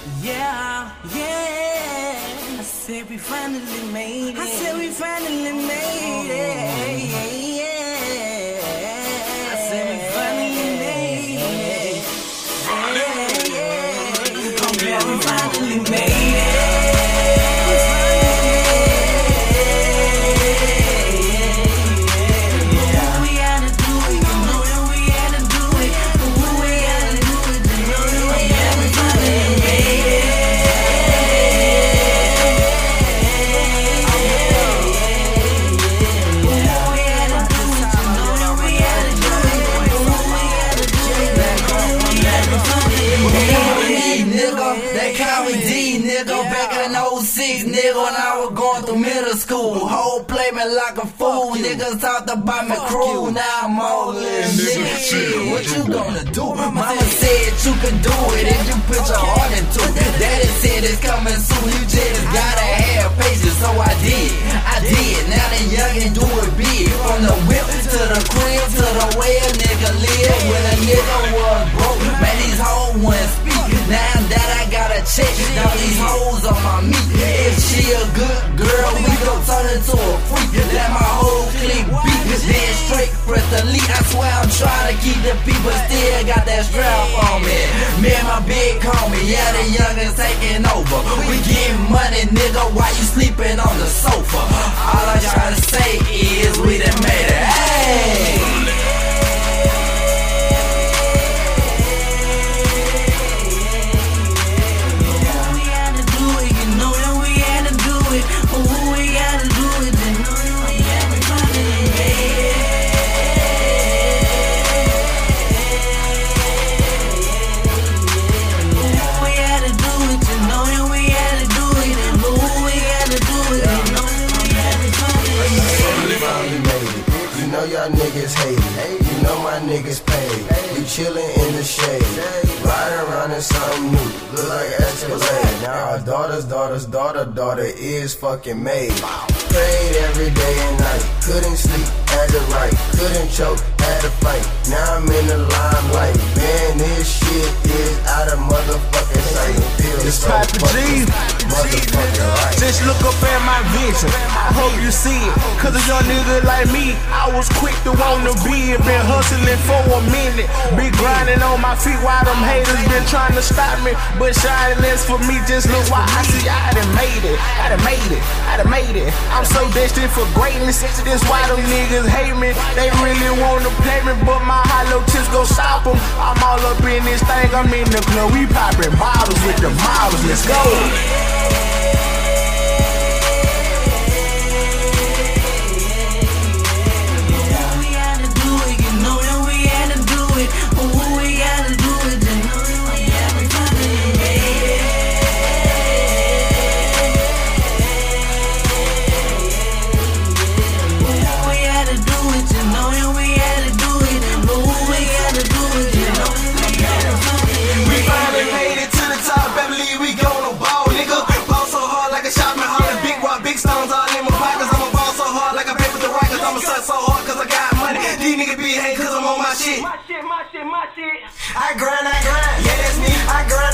Yeah, yeah. I said we finally made it. I said we finally made it. Yeah. I said we finally made it. Yeah. I'm glad we finally made it. They call me D, nigga, back in 06, nigga, when I was going through middle school. Whole play me like a fool, niggas talked about my crew, now I'm all in, nigga, shit, what you gonna do? Mama said you can do it if you put your heart into it. Daddy said it's coming soon, you just gotta have patience, so I did. Now the youngin' do it big, from the whip to the crib to the way a nigga live. When a nigga was broke, man, these hoes wouldn't speak. Now that I got a check, now these hoes on my meat. If she a good girl, we gon' turn into a freak. Let my whole clique beat, then straight press the lead. I swear I'm trying to keep the people, still got that strap on me. Me and my big homie, yeah, the youngins taking over. We getting money, nigga, while you sleeping on the sofa. All I try to say is we done made it. Hey! Y'all niggas hate it, you know my niggas paid. We chillin' in the shade, riding around in something new, look like Escalade. Now our daughter is fucking made. Prayed every day and night, couldn't sleep, had to write, couldn't choke, had to fight. Now I'm in the limelight, man, this shit is out of motherfucking sight. It's Papa G. Just look up at my vision, I hope you see it. Cause a young nigga like me, I was quick to wanna be it. Been hustling for a minute, been grinding on my feet while them haters been trying to stop me. But shining less for me, just look why I see I done made it. I done made it. I'm so destined for greatness, that's why them niggas hate me. They really wanna play me, but my hollow tips gon' stop them. I'm all up in this thing, I'm in the club, we popping bottles with the models, let's go. My shit. I grind, yeah, that's me. I grind.